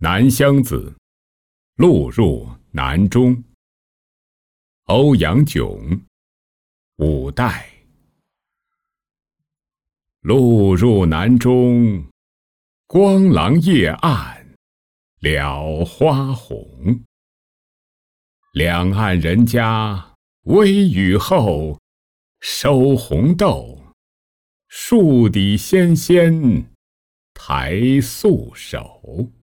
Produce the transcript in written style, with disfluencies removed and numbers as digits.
南乡子，路入南中。欧阳炯，五代。路入南中，光廊夜暗，了花红。两岸人家微雨后，收红豆，树底纤纤抬素手。